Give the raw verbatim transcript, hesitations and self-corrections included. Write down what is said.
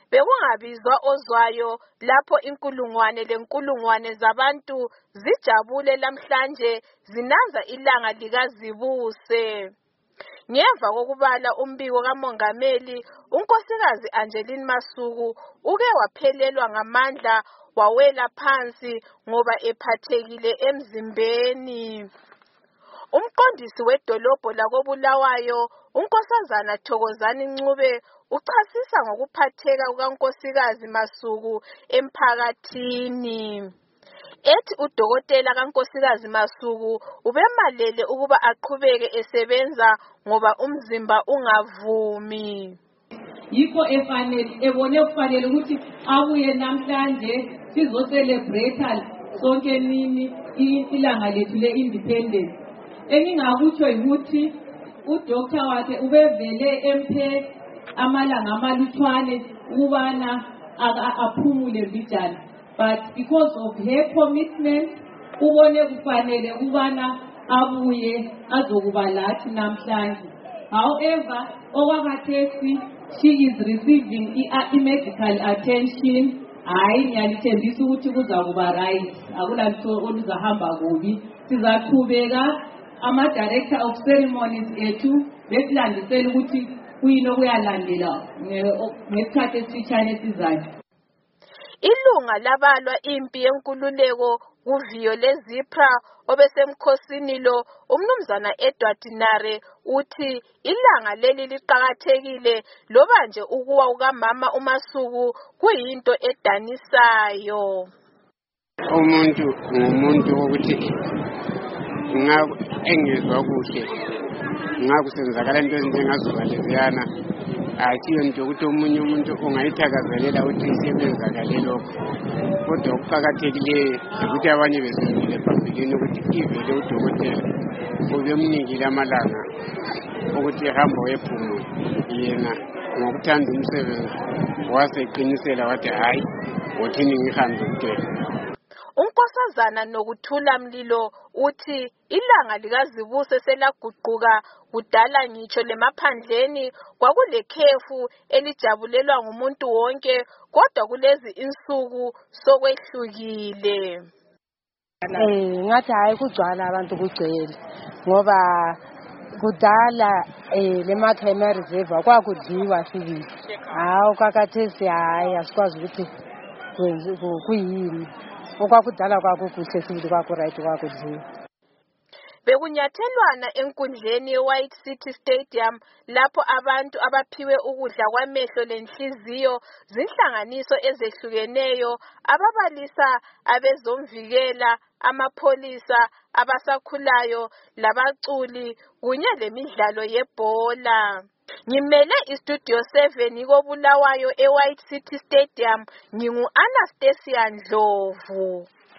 bekungabizwa ozwayo lapho inkulungwane lenkulungwane zabantu zijabule lamhlanje zinanza ilanga likazibuse. Ngemva kokubala umbiko kamongameli, unkosikazi Angeline Masuku uke waphelelwa ngamandla wawela phansi ngoba ephathekile emzimbeni. Umqondisi wedolobho lakoBulawayo, unkosazana Thokozani Ncube, uchasisa ngokuphatheka kukankosikazi Masuku emphakathini. Ethi udokotela kankosikazi Masuku ubemalele ukuba aqhubeke esebenza ngoba umzimba ungavumi. Yikho efanele ebone kufanele ukuthi abuye namhlanje sizo celebrate sonke nini ilanga lethu le-independence. Engingakutsho ukuthi udoktor wakhe ubevele emphe amalanga amalutshwane ukubana aphumule mbijana, but because of her commitment ubone kufanele ukubana abuye azokuba lathi namhlanje. However, okwakhathesi she is receiving i-medical attention. Hayi ngiyalithembisa ukuthi kuzakuba right, akulalutho oluzahamba kubi. Sizaqhubeka ama-director of ceremonies ethu besilandisela ukuthi kuyini okuyalandela ngesikhathi esifitshane esizayo. Ilunga labalwa impi yenkululeko kuviyo lezipra obesemkhosini lo, umnumzana Edward Nare, uthi ilanga leli liqakathekile loba nje ukuwa kukamama uMasuku kuyinto edanisayo. Umuntu ngumuntu ukuthi nga engezwa kuhle ngakusenzakala into ezinjengazuba leziyana, asiyo nto ukuthi omunye umuntu ungayithakazelela ukuthi isebenzakale lokho. Kodwa okuqakathekileyo ukuthi abanye besizile phambilini ukuthi ivele udokotela ubemnikile amalanga ukuthi ehamba wephumule, yena ngokuthanda umsebenzi waseqinisela wathi hayi wothini ngihambe kuphela. Unkosazana Nokuthula Mlilo uthi ilanga likazibuse selaguquka kudala ngitsho lemaphandleni kwakulekhefu elijabulelwa ngumuntu wonke, kodwa kulezi insuku sokwehlukile. Eh ngathi hayi kugcwala abantu kugcwele ngoba kudala eh lemakhaya reserve kwakudliwa sibili. Hawu kakhathesi hayi asikwazi ukuthi kuyini. Okwakudala kwakukuhle sibili kwakuright kwakudliwa. Bekunyathelwana enkundleni ye-White City Stadium lapho abantu abaphiwe ukudla kwamehlo lenhliziyo zinhlanganiso ezehlukeneyo ababalisa abezomvikela, amapholisa, abasakhulayo, labaculi kunye lemidlalo yebhola. Ngimele istudio seven koBulawayo e-White City Stadium, ngingu Anastasia Ndlovu.